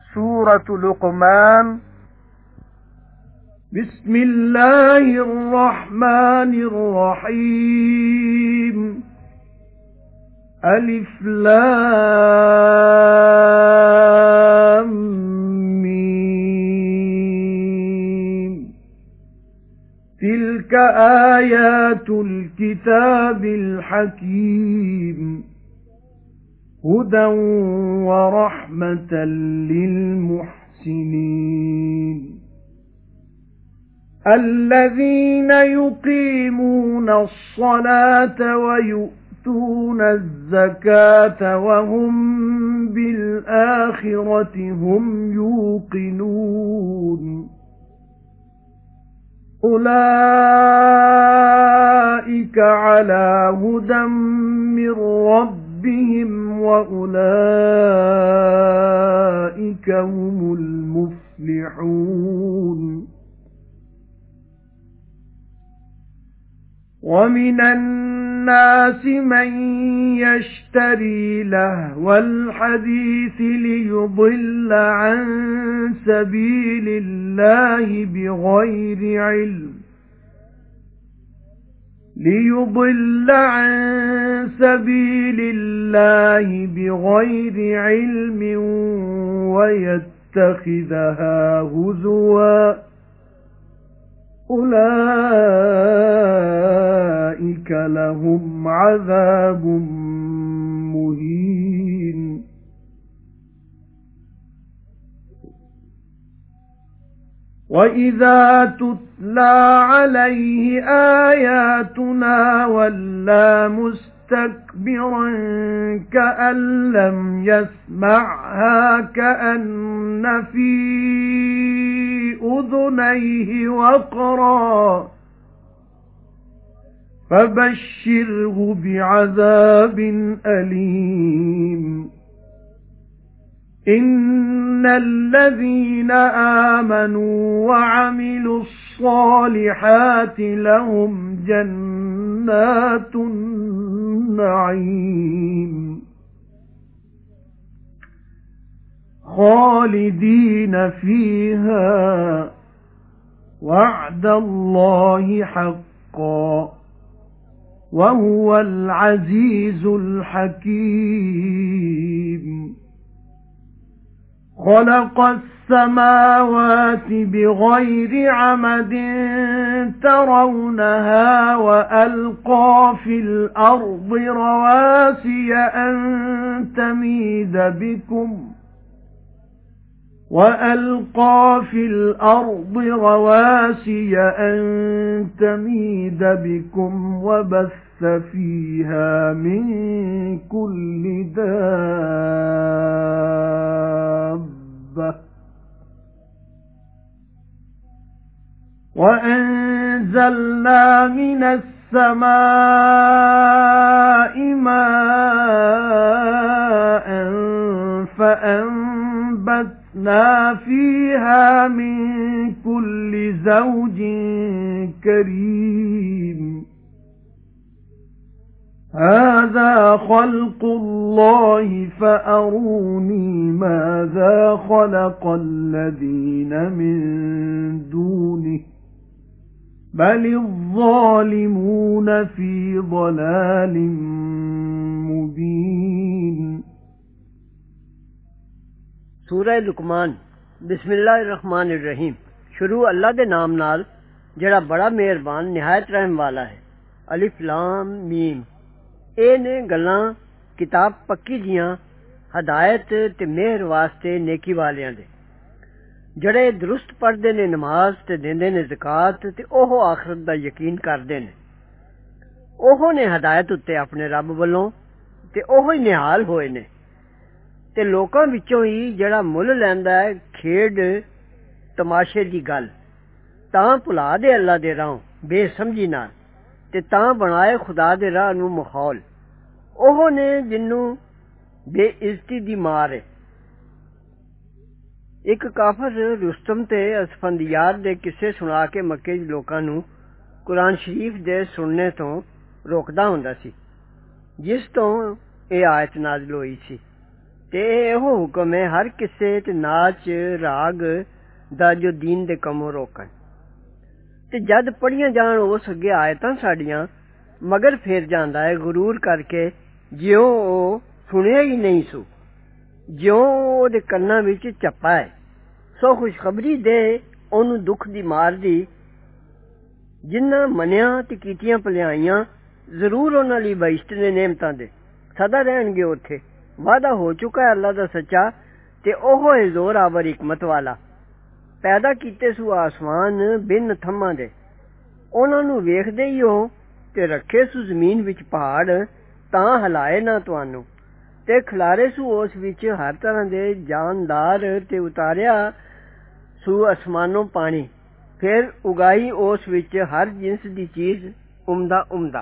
سورة لقمان. بسم الله الرحمن الرحيم. ألف لام ميم. تلك آيات الكتاب الحكيم، هدى ورحمة للمحسنين الذين يقيمون الصلاة ويؤتون الزكاة وهم بالآخرة هم يوقنون. أولئك على هدى من ربهم وأولئك هم المفلحون. ومن الناس من يشتري لهو الحديث ليضل عن سبيل الله بغير علم ويتخذها هزوا. أولئك لهم عذاب مهين. وَإِذَا تُتْلَى عَلَيْهِ آيَاتُنَا وَلَّى مُسْتَكْبِرًا كَأَن لَّمْ يَسْمَعْهَا كَأَنَّ فِي أُذُنَيْهِ وَقْرًا. فَبَشِّرْهُ بِعَذَابٍ أَلِيمٍ. إِنَّ الَّذِينَ آمَنُوا وَعَمِلُوا الصَّالِحَاتِ لَهُمْ جَنَّاتُ النَّعِيمِ خَالِدِينَ فِيهَا وَعْدَ اللَّهِ حَقًّا وَهُوَ الْعَزِيزُ الْحَكِيمُ. خَلَقَ السَّمَاوَاتِ بِغَيْرِ عَمَدٍ تَرَوْنَهَا وَأَلْقَى فِي الْأَرْضِ رَوَاسِيَ أَن تَمِيدَ بِكُمْ وَبَثَّ فِيهَا مِن كُلِّ دَابَّةٍ وَأَنزَلْنَا مِنَ السَّمَاءِ مَاءً فَأَنبَتْنَا فِيهَا مِن كُلِّ زَوْجٍ كَرِيمٍ. هَذَا خَلْقُ اللَّهِ فَأَرُونِي مَاذَا خَلَقَ الَّذِينَ مِن دُونِهِ بَلِ الظَّالِمُونَ فِي ضَلَالٍ مُبِينٍ. سورہ لقمان بسم اللہ الرحمن الرحیم. شروع اللہ دے نام نال جڑا بڑا مہربان نہایت رحم والا ہے. الف لام میم. اے نے گلاں کتاب پکی جیاں ہدایت تے مہر واسطے نیکی والیاں دے جڑے درست پڑھدے نے نماز تے دیندے نے زکات تے اوہ آخرت دا یقین کردے نے. اوہ نے ہدایت اُتے اپنے رب والوں تے اوہ ہی نہال ہوئے نے. تے لوکاں وچوں ہی جڑا مُل لیندا ہے کھیڈ تماشے دی گل تاں بھلا دے اللہ دے راہ بے سمجھی نال تے تاں بنائے خدا دے راہ نوں ماحول. اوہ نے جنوں بے عزتی دی مار ہے. ایک کافر رستم تے اسفندیار دے قصے سنا کے مکے دے لوکاں نوں قرآن شریف دے سننے تو روکدا ہوندا سی جس تو اے آیت نازل ہوئی سی. ते एहो हुक्म है हर किसे ते नाच राग दा जो दीन दे कमों रोकन। ते जद पढ़ियां जान उस अगे आयतां साडियां मगर फेर जांदा है गुरूर करके जिਉਂ ਉਹ सुनिया ही नहीं सू, ਜਿਉਂ ਉਹਦੇ ਕੰਨਾਂ ਵਿੱਚ ਚੱਪਾ ਹੈ। ਸੋ ਖੁਸ਼ਖਬਰੀ ਦੇ ਉਹਨੂੰ ਦੁੱਖ ਦੀ ਮਾਰ ਦੀ, ਜਿਨ੍ਹਾਂ ਮੰਨਿਆ ਤੇ ਕੀਤੀਆਂ ਭਲਾਈਆਂ ਜ਼ਰੂਰ ਉਹਨਾਂ ਲਈ ਬਹਿਸ਼ਤ ਨੇ ਨੇਮਤਾਂ ਦੇ, ਸਦਾ ਰਹਿਣਗੇ ਉੱਥੇ। ਵਾਅਦਾ ਹੋ ਚੁੱਕਾ ਹੈ ਅੱਲਾ ਦਾ ਸੱਚਾ ਤੇ ਉਹ ਹੈ ਜ਼ੋਰਾਵਰ ਹਕਮਤ ਵਾਲਾ। ਪੈਦਾ ਕੀਤੇ ਸੂ ਆਸਮਾਨ ਬਿਨ ਥੰਮਾਂ ਦੇ, ਉਹਨਾਂ ਨੂੰ ਵੇਖਦੇ ਹੀ ਹੋ, ਤੇ ਰੱਖੇ ਸੂ ਜ਼ਮੀਨ ਵਿੱਚ ਪਹਾੜ ਤਾਂ ਹਲਾਏ ਨਾ ਤੁਹਾਨੂੰ, ਤੇ ਖਿਲਾਰੇ ਸੂ ਉਸ ਵਿੱਚ ਹਰ ਤਰ੍ਹਾਂ ਦੇ ਜਾਨਦਾਰ, ਤੇ ਉਤਾਰਿਆ ਸੂ ਅਸਮਾਨੋਂ ਪਾਣੀ, ਫਿਰ ਉਗਾਈ ਉਸ ਵਿੱਚ ਹਰ ਜਿਨਸ ਦੀ ਚੀਜ਼ ਉਮਦਾ ਉਮਦਾ।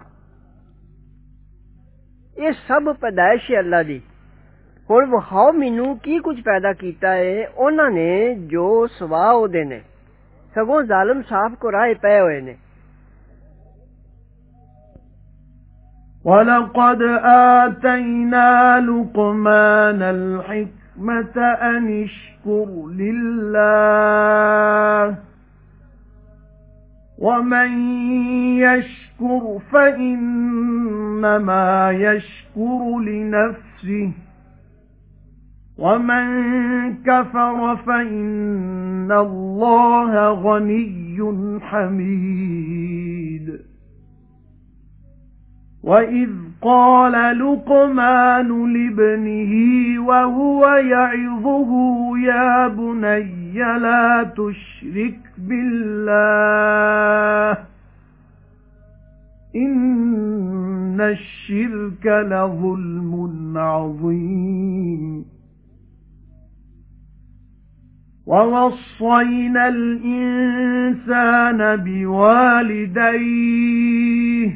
ਇਹ ਸਭ ਪੈਦਾਇਸ਼ ਹੈ ਅੱਲਾ ਦੀ। ਹੁਣ ਵਿਖਾਓ ਮੈਨੂੰ ਕੀ ਕੁਝ ਪੈਦਾ ਕੀਤਾ ਹੈ ਉਹਨਾਂ ਨੇ ਜੋ ਸਵਾ ਉਹਦੇ ਨੇ, ਸਗੋਂ ਜ਼ਾਲਮ ਸਾਫ ਕੁਰਾਏ ਪਏ ਹੋਏ ਨੇ। وَلَقَدْ آتَيْنَا لُقْمَانَ الْحِكْمَةَ أَنِ اشْكُرْ لِلَّهِ وَمَن يَشْكُرْ فَإِنَّمَا يَشْكُرُ لِنَفْسِهِ وَمَن كَفَرَ فَإِنَّ اللَّهَ غَنِيٌّ حَمِيدٌ وَإِذْ قَالَ لُقْمَانُ لِابْنِهِ وَهُوَ يَعِظُهُ يَا بُنَيَّ لَا تُشْرِكْ بِاللَّهِ إِنَّ الشِّرْكَ لَظُلْمٌ عَظِيمٌ وَوَصَّيْنَا الْإِنسَانَ بِوَالِدَيْهِ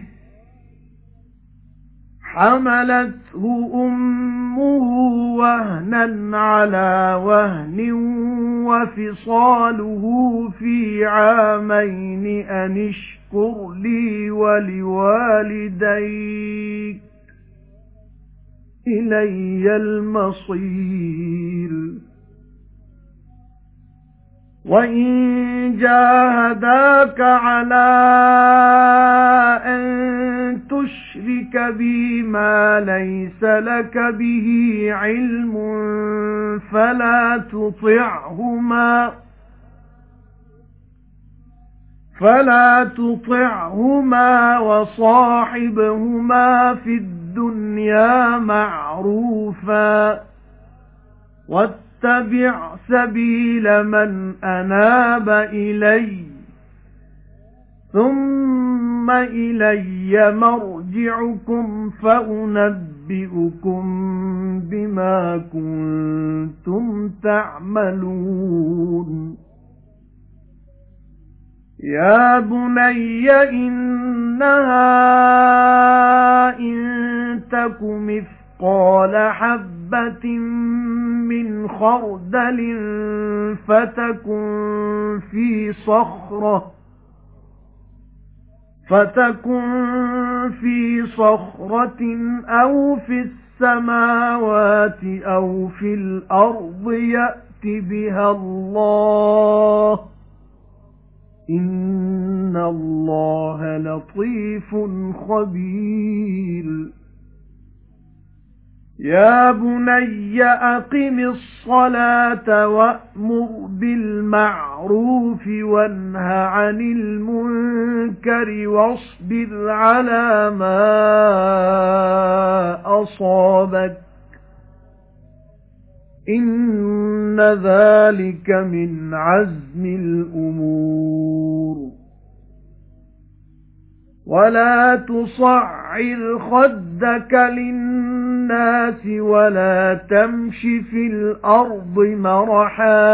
حَمَلَتْهُ أُمُّهُ وَهْنًا عَلَى وَهْنٍ وَفِصَالُهُ فِي عَامَيْنِ أَنِ اشْكُرْ لِي وَلِوَالِدَيْكَ إِلَيَّ الْمَصِيرُ وَإِن جَاهَدَاكَ عَلَى أَن تُشْرِكَ بِي مَا لَيْسَ لَكَ بِهِ عِلْمٌ فَلَا تُطِعْهُمَا وَصَاحِبْهُمَا فِي الدُّنْيَا مَعْرُوفًا وَاتَّبِعْ سَبِيلَ مَنْ أَنَابَ إِلَيَّ ثُمَّ إِلَيَّ مَرْجِعُكُمْ فَأُنَبِّئُكُم بِمَا كُنتُمْ تَعْمَلُونَ يَا بُنَيَّ إِنَّهَا إِن تَكُ مِثْقَالَ حَبَّةٍ مِّنْ خَرْدَلٍ فَتَكُنْ فِي صَخْرَةٍ أَوْ فِي السَّمَاوَاتِ أَوْ فِي الْأَرْضِ يَأْتِ بِهَا اللَّهُ إِنَّ اللَّهَ لَطِيفٌ خَبِيرٌ يَا بُنَيَّ أَقِمِ الصَّلَاةَ وَأْمُرْ بِالْمَعْرُوفِ وَانْهَ عَنِ الْمُنكَرِ وَاصْبِرْ عَلَى مَا أَصَابَكَ إِنَّ ذَلِكَ مِنْ عَزْمِ الْأُمُورِ وَلَا تُصَعِّرْ خَدَّكَ لِلنَّاسِ وَلَا تَمْشِ فِي الْأَرْضِ مَرَحًا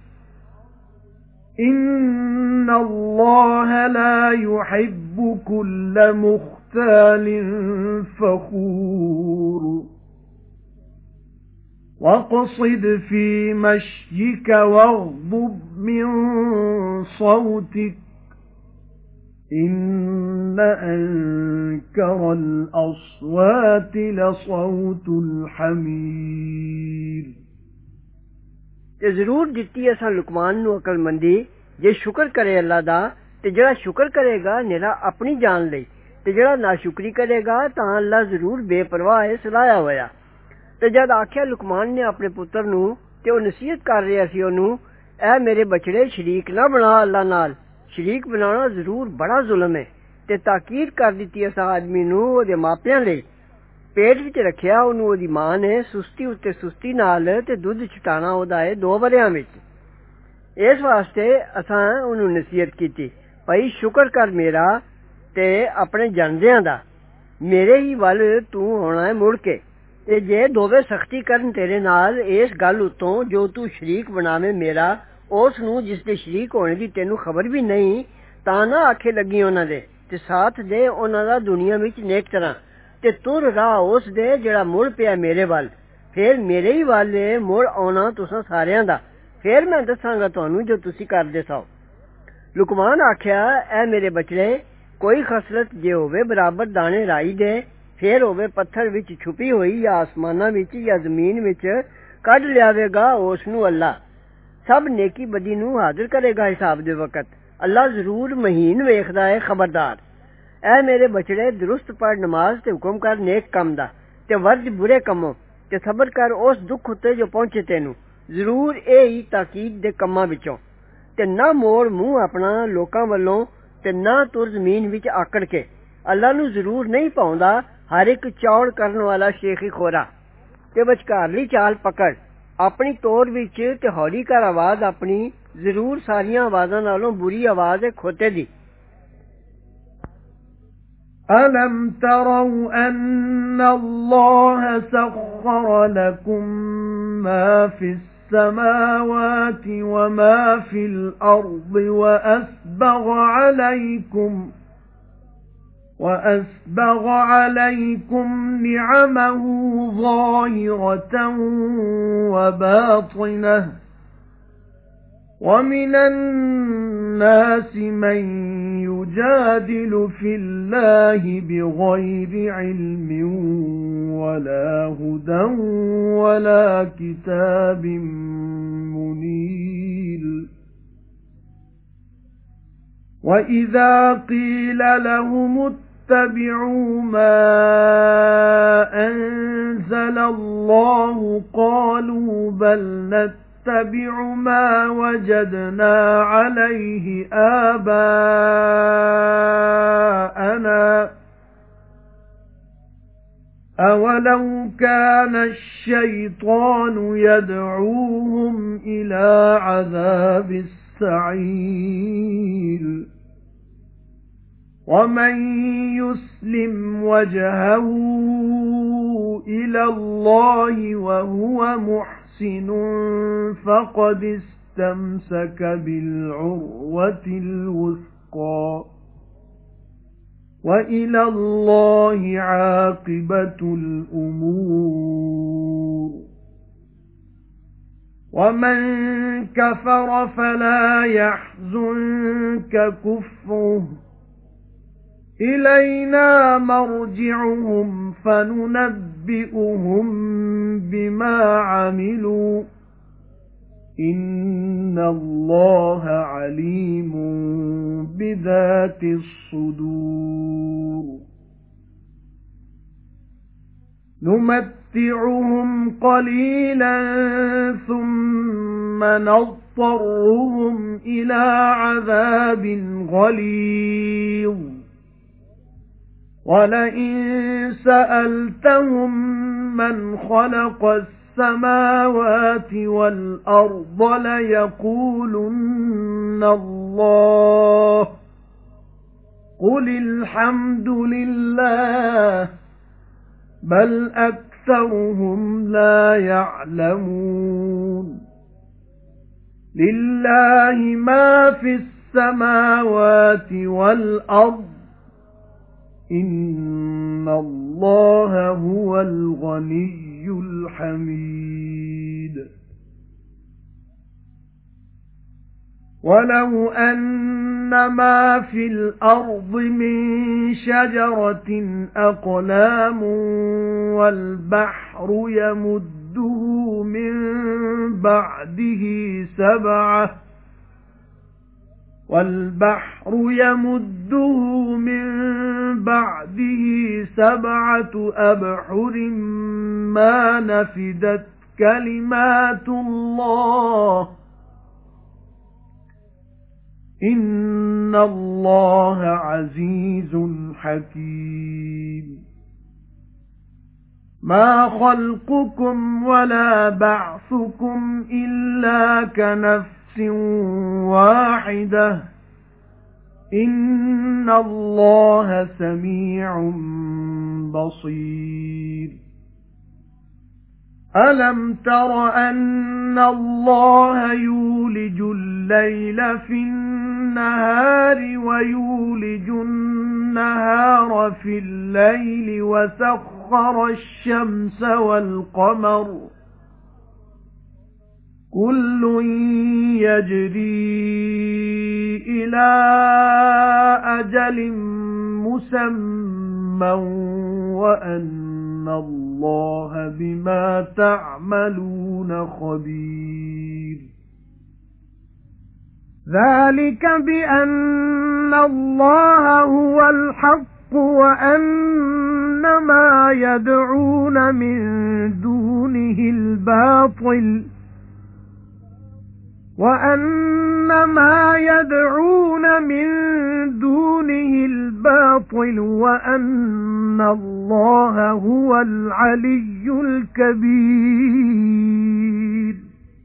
إِنَّ اللَّهَ لَا يُحِبُّ كُلَّ مُخْتَالٍ فَخُورٍ وَاقْصِدْ فِي مَشْيِكَ وَاغْضُضْ مِنْ صَوْتِكَ إن أنكر الأصوات لصوت الحمير تے ضرور دتی اساں لقمان نو عقل مندی جے شکر کرے اللہ دا تے جڑا شکر کرے گا نیرا اپنی جان لئی تے جڑا ناشکری کرے گا تاں اللہ ضرور بے پرواہ ہے سلایا ہویا تے جد آکھیا لقمان نے اپنے پتر نو تے او نصیحت کر رہا سی اونوں اے میرے بچڑے شریک نہ بنا اللہ نال شریک بنانا ضرور بڑا ظلم ہے تے تاکید کر دتی اساں آدمی نو او دے ماپیاں لئی پیٹ وچ رکھیا اونوں دی ماں نے سستی اُتے سستی نال تے دودھ چھٹانا اودا ہے 2 وریاں وچ اس واسطے اساں اونوں نصیحت کیتی بھائی شکر کر میرا تے اپنے جاندیاں دا میرے ہی ول تو ہونا ہے مڑ کے تے جے دوویں سختی کرن تیرے نال اس گل اتوں جو تو شریک بناویں میرا اس نو جس دے شریک ہونے دی تینوں خبر بھی نہیں تاں نہ آکھے لگی انہاں دے تے ساتھ دے انہاں دا دنیا وچ نیک طرح تے تر راہ اس دے جڑا مڑ پیا میرے ول پھر میرے ہی ول مڑ آنا تساں ساریاں دا پھر میں دساں گا تانوں جو تسی کردے سو لقمان آکھیا اے میرے بچڑے کوئی خصلت جے ہووے برابر دانے رائی دے پھر ہووے پتھر وچ چھپی ہوئی یا آسماناں وچ یا زمین وچ کڈ لیاوے گا اس نو اللہ سب نیکی بدی نو حاضر کرے گا حساب دے وقت اللہ ضرور مہین ویکھدا ہے خبردار اے میرے بچڑے درست پڑھ نماز تے حکم کر نیک کم دا تے ورج برے کموں تے صبر کر اس دکھ اتے جو پہنچے تینوں ضرور اے ہی تاکید دے کماں وچوں تے نہ موڑ منہ اپنا لوکاں والوں تے نہ تر زمین وچ آکڑ کے اللہ نو ضرور نہیں پاوندا ہر ایک چوڑ کرن والا شیخی خورا تے وچکارلی چال پکڑ اپنی توڑ وچ تے ہولی کر آواز اپنی ضرور ساریاں آوازاں نالوں بری آواز ہے کھوتے دی أَلَمْ تَرَوْا أَنَّ اللَّهَ سَخَّرَ لَكُم مَّا فِي السَّمَاوَاتِ وَمَا فِي الْأَرْضِ وَأَسْبَغَ عَلَيْكُمْ نِعَمَهُ ظَاهِرَةً وَبَاطِنَةً وَمِنَ النَّاسِ مَن يُجَادِلُ فِي اللَّهِ بِغَيْرِ عِلْمٍ وَلَا هُدًى وَلَا كِتَابٍ مُنِيرٍ وَإِذَا قِيلَ لَهُمُ اتَّبِعُوا مَا أَنزَلَ اللَّهُ قَالُوا بَلْ نَتَّبِعُ مَا وَجَدْنَا عَلَيْهِ آبَاءَنَا أَوَلَوْ كَانَ الشَّيْطَانُ يَدْعُوهُمْ إِلَى عَذَابِ السَّعِيرِ وَمَن يُسْلِمْ وَجْهَهُ إِلَى اللَّهِ وَهُوَ مُحْسِنٌ فَقَدِ اسْتَمْسَكَ بِالْعُرْوَةِ الْوُثْقَى وَإِلَى اللَّهِ عَاقِبَةُ الْأُمُورِ وَمَن كَفَرَ فَلَا يَحْزُنكَ كُفْرُهُ إِلَيْنَا مَرْجِعُهُمْ فَنُنَبِّئُهُم بِمَا عَمِلُوا إِنَّ اللَّهَ عَلِيمٌ بِذَاتِ الصُّدُورِ نُمَتِّعُهُمْ قَلِيلًا ثُمَّ نَضْطَرُّهُمْ إِلَى عَذَابٍ غَلِيظٍ وَلَئِن سَأَلْتَهُم مَّنْ خَلَقَ السَّمَاوَاتِ وَالْأَرْضَ لَيَقُولُنَّ اللَّهُ قُلِ الْحَمْدُ لِلَّهِ بَلْ أَكْثَرُهُمْ لَا يَعْلَمُونَ لِلَّهِ مَا فِي السَّمَاوَاتِ وَالْأَرْضِ إِنَّ اللَّهَ هُوَ الْغَنِيُّ الْحَمِيدُ وَلَوْ أَنَّ مَا فِي الْأَرْضِ مِنْ شَجَرَةٍ أَقْلَامٌ وَالْبَحْرُ يَمُدُّهُ مِنْ بَعْدِهِ سَبْعَةُ أَبْحُرٍ مَا نَفِدَتْ كَلِمَاتُ اللَّهِ إِنَّ اللَّهَ عَزِيزٌ حَكِيمٌ مَا خَلْقُكُمْ وَلَا بَعْثُكُمْ إِلَّا كَنَفْسٍ وَاحِدَةٍ إِنَّ اللَّهَ سَمِيعٌ بَصِيرٌ أَلَمْ تَرَ أَنَّ اللَّهَ يُولِجُ اللَّيْلَ فِي النَّهَارِ وَيُولِجُ النَّهَارَ فِي اللَّيْلِ وَسَخَّرَ الشَّمْسَ وَالْقَمَرَ كُلٌّ يَجْرِي إِلَى أَجَلٍ مُّسَمًّى وَأَنَّ اللَّهَ بِمَا تَعْمَلُونَ خَبِيرٌ ذَلِكَ بِأَنَّ اللَّهَ هُوَ الْحَقُّ وَأَنَّ مَا يَدْعُونَ مِن دُونِهِ الْبَاطِلُ وَأَنَّ اللَّهَ هُوَ الْعَلِيُّ الْكَبِيرُ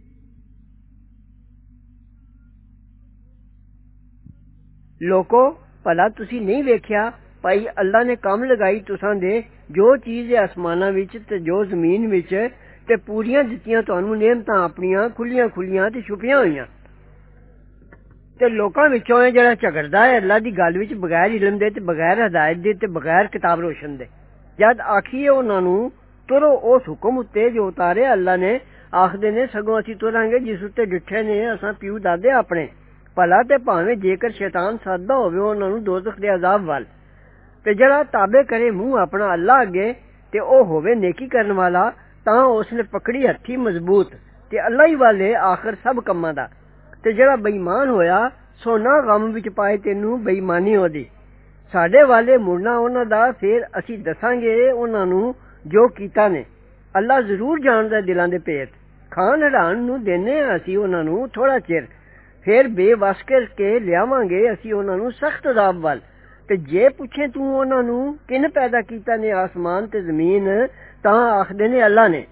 ਲੋਕੋ ਭਲਾ ਤੁਸੀਂ ਨਹੀਂ ਵੇਖਿਆ ਭਾਈ ਅੱਲਾ ਨੇ ਕੰਮ ਲਗਾਈ ਤੁਸਾਂ ਦੇ ਜੋ ਚੀਜ਼ ਹੈ ਅਸਮਾਨਾਂ ਵਿੱਚ ਤੇ ਜੋ ਜ਼ਮੀਨ ਵਿੱਚ ਤੇ ਪੂਰੀਆਂ ਦਿੱਤੀਆਂ ਤੁਹਾਨੂੰ ਨਿਅਮਤਾਂ ਆਪਣੀਆਂ ਖੁੱਲੀਆਂ ਖੁੱਲੀਆਂ ਤੇ ਛੁਪੀਆਂ ਹੋਈਆਂ ਤੇ ਲੋਕਾਂ ਵਿੱਚੋਂ ਇਹ ਜਿਹੜਾ ਝਗੜਦਾ ਹੈ ਅੱਲਾ ਦੀ ਗੱਲ ਵਿੱਚ ਬਗੈਰ ਇਲਮ ਦੇ ਤੇ ਬਗੈਰ ਹਦਾਇਤ ਦੇ ਤੇ ਬਗੈਰ ਕਿਤਾਬ ਰੋਸ਼ਨ ਦੇ ਜਦ ਆਖੀਏ ਉਹਨਾਂ ਨੂੰ ਤੁਰੋ ਉਸ ਹੁਕਮ ਉੱਤੇ ਜੋ ਉਤਾਰਿਆ ਅੱਲਾ ਨੇ ਆਖਦੇ ਨੇ ਸਗੋਂ ਅਸੀਂ ਤੁਰਾਂਗੇ ਜਿਸ ਉੱਤੇ ਡਿੱਠੇ ਨੇ ਅਸਾਂ ਪਿਓ ਦਾਦੇ ਆਪਣੇ ਭਲਾ ਤੇ ਭਾਵੇਂ ਜੇਕਰ ਸ਼ੈਤਾਨ ਸਾਦਾ ਹੋਵੇ ਉਹਨਾਂ ਨੂੰ ਦੋਜ਼ਖ ਦੇ ਅਜ਼ਾਬ ਵੱਲ ਤੇ ਜਿਹੜਾ ਤਾਬੇ ਕਰੇ ਮੂੰਹ ਆਪਣਾ ਅੱਲਾ ਅੱਗੇ ਤੇ ਉਹ ਹੋਵੇ ਨੇਕੀ ਕਰਨ ਵਾਲਾ ਤਾਂ ਉਸਨੇ ਪਕੜੀ ਹੱਥੀ ਮਜ਼ਬੂਤ ਤੇ ਅੱਲਾ ਹੀ ਵਾਲੇ ਆਖਰ ਸਭ ਕੰਮਾਂ ਦਾ ਤੇ ਜਿਹੜਾ ਬੇਈਮਾਨ ਹੋਇਆ ਸੋ ਨਾ ਗਮ ਵਿੱਚ ਪਾਏ ਤੈਨੂੰ ਬੇਈਮਾਨੀ ਉਹਦੀ ਸਾਡੇ ਵਾਲੇ ਮੁੜਨਾ ਉਹਨਾਂ ਦਾ ਫਿਰ ਅਸੀਂ ਦੱਸਾਂਗੇ ਉਹਨਾਂ ਨੂੰ ਜੋ ਕੀਤਾ ਨੇ ਅੱਲਾ ਜ਼ਰੂਰ ਜਾਣਦਾ ਦਿਲਾਂ ਦੇ ਭੇਤ ਖਾਨ ਹਰਾਨ ਨੂੰ ਦੇਨੇ ਅਸੀਂ ਉਹਨਾਂ ਨੂੰ ਥੋੜਾ ਚਿਰ ਫਿਰ ਬੇਵਸ ਕਰਕੇ ਲਿਆਵਾਂਗੇ ਅਸੀਂ ਉਹਨਾਂ ਨੂੰ ਸਖਤ ਅਜ਼ਾਬ ਵੱਲ ਤੇ ਜੇ ਪੁੱਛੇ ਤੂੰ ਉਹਨਾਂ ਨੂੰ ਕਿਨ ਪੈਦਾ ਕੀਤਾ ਨੇ ਆਸਮਾਨ ਤੇ ਜ਼ਮੀਨ ਤਾਂ ਆਖਦੇ ਨੇ ਅੱਲਾ ਨੇ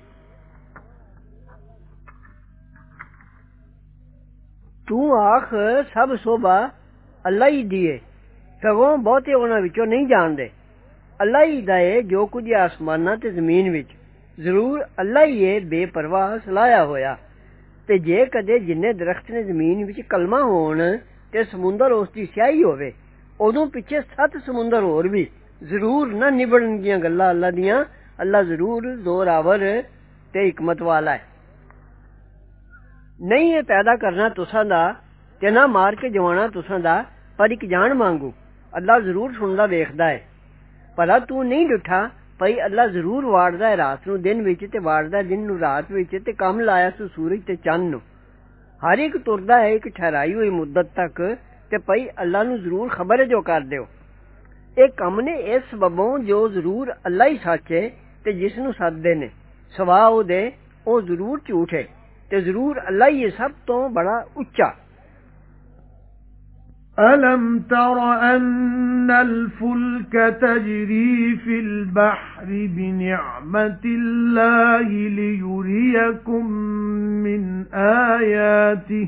ਤੂੰ ਆਖ ਸਭ ਸੋਭਾ ਅੱਲਾ ਹੀ ਦੀ ਏ ਸਗੋਂ ਬਹੁਤੇ ਉਹਨਾਂ ਵਿੱਚੋਂ ਨਹੀਂ ਜਾਣਦੇ ਅੱਲਾ ਹੀ ਦਾ ਏ ਜੋ ਕੁਝ ਆਸਮਾਨਾਂ ਤੇ ਜ਼ਮੀਨ ਵਿੱਚ ਜ਼ਰੂਰ ਅੱਲਾ ਹੀ ਏ ਬੇਪਰਵਾਹ ਸਲਾਇਆ ਹੋਇਆ ਤੇ ਜੇ ਕਦੇ ਜਿੰਨੇ ਦਰਖਤ ਨੇ ਜ਼ਮੀਨ ਵਿੱਚ ਕਲਮਾ ਹੋਣ ਤੇ ਸਮੁੰਦਰ ਉਸ ਦੀ ਸਿਆਹੀ ਹੋਵੇ ਉਦੋਂ ਪਿੱਛੇ 7 ਸਮੁੰਦਰ ਹੋਰ ਵੀ ਜ਼ਰੂਰ ਨਾ ਨਿਬੜਨਗੀਆਂ ਗੱਲਾਂ ਅੱਲਾ ਦੀਆਂ ਅੱਲਾ ਜ਼ਰੂਰ ਜ਼ੋਰਾਵਰ ਤੇ ਹਕਮਤ ਵਾਲਾ ਹੈ ਨਹੀਂ ਇਹ ਪੈਦਾ ਕਰਨਾ ਤੁਸਾਂ ਦਾ ਤੇ ਨਾ ਮਾਰ ਕੇ ਜਵਾਣਾ ਤੁਸਾਂ ਦਾ ਪਰ ਇੱਕ ਜਾਨ ਮੰਗੂ ਅੱਲਾ ਜ਼ਰੂਰ ਸੁਣਦਾ ਵੇਖਦਾ ਹੈ ਭਲਾ ਤੂੰ ਨਹੀਂ ਡੁੱਠਾ ਭਈ ਅੱਲਾ ਜ਼ਰੂਰ ਵਾੜਦਾ ਹੈ ਰਾਤ ਨੂੰ ਦਿਨ ਵਿੱਚ ਤੇ ਵਾੜਦਾ ਦਿਨ ਨੂੰ ਰਾਤ ਵਿੱਚ ਤੇ ਕੰਮ ਲਾਇਆ ਤੂੰ ਸੂਰਜ ਤੇ ਚੰਨ ਨੂੰ ਹਰ ਇੱਕ ਤੁਰਦਾ ਹੈ ਇੱਕ ਠਹਿਰਾਈ ਹੋਈ ਮੁੱਦਤ ਤੱਕ ਤੇ ਭਈ ਅੱਲਾ ਨੂੰ ਜ਼ਰੂਰ ਖਬਰ ਹੈ ਜੋ ਕਰ ਦਿਓ ਇਹ ਕੰਮ ਨੇ ਇਸ ਸਬਬੋਂ ਜੋ ਜ਼ਰੂਰ ਅੱਲਾ ਹੀ ਸੱਚ ਹੈ ਤੇ ਜਿਸ ਨੂੰ ਸੱਦਦੇ ਨੇ ਸਵਾ ਉਹਦੇ ਉਹ ਜ਼ਰੂਰ ਝੂਠ ਹੈ ਤੇ ਜ਼ਰੂਰ ਅੱਲਾ ਹੀ ਸਭ ਤੋਂ ਬੜਾ ਉੱਚਾ أَلَمْ تَرَ أَنَّ الْفُلْكَ تَجْرِي فِي الْبَحْرِ بِنِعْمَةِ اللَّهِ لِيُرِيَكُم مِّنْ آيَاتِهِ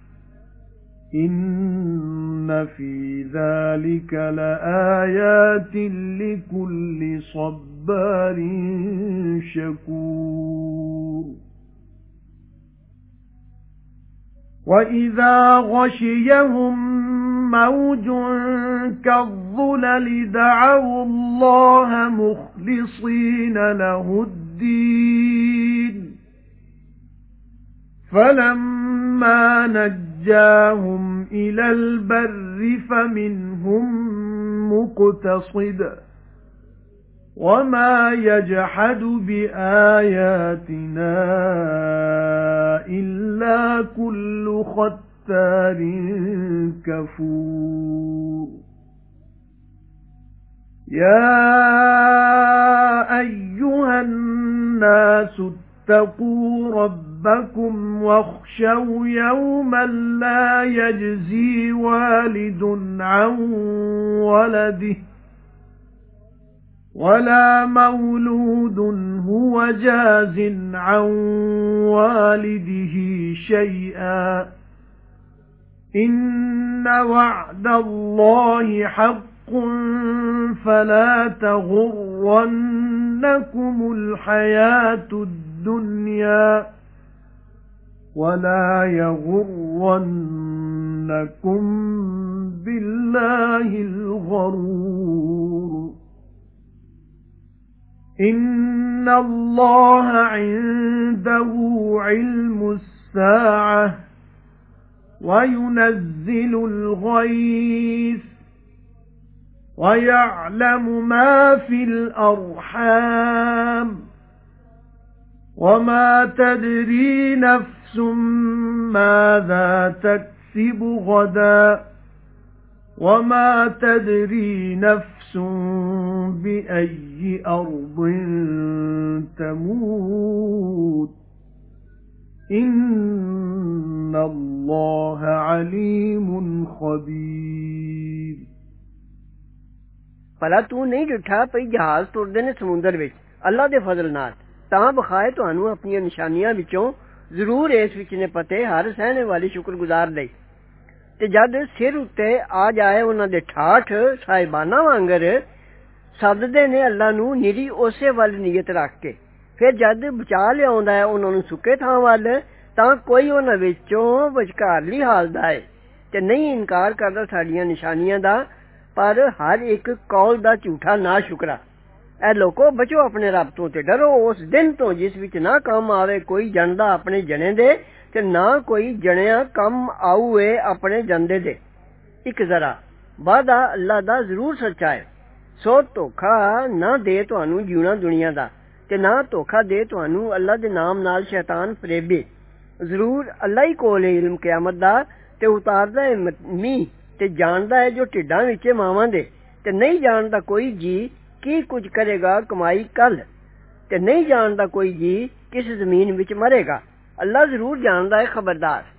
إِنَّ فِي ذَلِكَ لَآيَاتٍ لِكُلِّ صَبَّارٍ شَكُورٍ وَإِذَا غَشِيَهُم مَّوْجٌ كَالظُّلَلِ دَعَوُا اللَّهَ مُخْلِصِينَ لَهُ الدِّينَ فَلَمَّا نَجَّاهُمْ نَجَّاهُمْ إِلَى الْبَرِّ فَمِنْهُمْ مُقْتَصِدٌ وَمَا يَجْحَدُ بِآيَاتِنَا إِلَّا كُلُّ خَتَّارٍ كَفُورٍ يَا أَيُّهَا النَّاسُ اتَّقُوا رَبَّكُمْ وَاخْشَوْا يَوْمًا لَّا يَجْزِي وَالِدٌ عَن وَلَدِهِ وَلَا مَوْلُودٌ هُوَ جَازٍ عَن وَالِدِهِ شَيْئًا إِنَّ وَعْدَ اللَّهِ حَقٌّ فَلَا تَغُرَّنَّكُمُ الْحَيَاةُ الدُّنْيَا وَلَا يَغُرَّنَّكُم بِاللَّهِ الْغَرُورُ إِنَّ اللَّهَ عِندَهُ عِلْمُ السَّاعَةِ وَيُنَزِّلُ الْغَيْثَ وَيَعْلَمُ مَا فِي الْأَرْحَامِ وَمَا تَدْرِي نَفْسٌ مَاذَا تَكْسِبُ غَدًا وَمَا تَدْرِي نَفْسٌ بِأَيِّ أَرْضٍ تَمُوتُ إِنَّ اللَّهَ عَلِيمٌ خَبِيرٌ ਭਲਾ ਤੂੰ ਨਹੀਂ ਡਿੱਠਾ ਪਈ ਜਹਾਜ਼ ਤੁਰਦੇ ਨੇ ਸਮੁੰਦਰ ਵਿੱਚ ਅੱਲਾ ਦੇ ਫਜ਼ਲ ਨਾਲ ਤਾਂ ਵਿਖਾਏ ਤੁਹਾਨੂੰ ਆਪਣੀਆਂ ਨਿਸ਼ਾਨੀਆਂ ਵਿੱਚੋਂ ਜ਼ਰੂਰ ਇਸ ਵਿੱਚ ਨੇ ਪਤੇ ਹਰ ਸਹਿਣੇ ਵਾਲੀ ਸ਼ੁਕਰਗੁਜ਼ਾਰ ਲਈ ਤੇ ਜਦ ਸਿਰ ਉੱਤੇ ਆ ਜਾਏ ਉਹਨਾਂ ਦੇ ਠਾਠ ਸਾਹਿਬਾਨਾਂ ਵਾਂਗਰ ਸੱਦਦੇ ਨੇ ਅੱਲਾ ਨੂੰ ਨਿਰੀ ਉਸੇ ਵੱਲ ਨੀਅਤ ਰੱਖ ਕੇ ਫਿਰ ਜਦ ਬਚਾ ਲਿਆਉਂਦਾ ਹੈ ਉਹਨਾਂ ਨੂੰ ਸੁੱਕੇ ਥਾਂ ਵੱਲ ਤਾਂ ਕੋਈ ਉਹਨਾਂ ਵਿੱਚੋਂ ਵਿਚਕਾਰਲੀ ਹਾਲਤ ਹੈ ਤੇ ਨਹੀਂ ਇਨਕਾਰ ਕਰਦਾ ਸਾਡੀਆਂ ਨਿਸ਼ਾਨੀਆਂ ਦਾ ਪਰ ਹਰ ਇੱਕ ਕੌਲ ਦਾ ਝੂਠਾ ਨਾ ਸ਼ੁਕਰਾ ਐ ਲੋਕੋ ਬਚੋ ਆਪਣੇ ਰੱਬ ਤੋਂ ਤੇ ਡਰੋ ਉਸ ਦਿਨ ਤੋਂ ਜਿਸ ਵਿੱਚ ਨਾ ਕੰਮ ਆਵੇ ਕੋਈ ਜਣਦਾ ਆਪਣੇ ਜਣੇ ਦੇ ਤੇ ਨਾ ਕੋਈ ਜਣਿਆ ਕੰਮ ਆਊਏ ਆਪਣੇ ਜੰਦੇ ਦੇ ਇੱਕ ਜ਼ਰਾ ਵਾਦਾ ਅੱਲਾ ਦਾ ਜ਼ਰੂਰ ਸੱਚਾ ਹੈ ਸੋ ਧੋਖਾ ਨਾ ਦੇ ਤੁਹਾਨੂੰ ਜਿਉਣਾ ਦੁਨੀਆ ਦਾ ਤੇ ਨਾ ਧੋਖਾ ਦੇ ਤੁਹਾਨੂੰ ਅੱਲਾ ਦੇ ਨਾਮ ਨਾਲ ਸ਼ੈਤਾਨ ਫਰੇਬੇ ਜ਼ਰੂਰ ਅੱਲਾ ਹੀ ਕੋਲ ਹੈ ਇਲਮ ਕਿਆਮਤ ਦਾ ਤੇ ਉਤਾਰਦਾ ਹੈ ਮੀਂਹ ਤੇ ਜਾਣਦਾ ਹੈ ਜੋ ਢਿੱਡਾਂ ਵਿੱਚ ਮਾਵਾਂ ਦੇ ਤੇ ਨਹੀਂ ਜਾਣਦਾ ਕੋਈ ਜੀ ਕੀ ਕੁਝ ਕਰੇਗਾ ਕਮਾਈ ਕੱਲ ਤੇ ਨਹੀਂ ਜਾਣਦਾ ਕੋਈ ਜੀ ਕਿਸ ਜ਼ਮੀਨ ਵਿੱਚ ਮਰੇਗਾ ਅੱਲਾ ਜ਼ਰੂਰ ਜਾਣਦਾ ਹੈ ਖਬਰਦਾਰ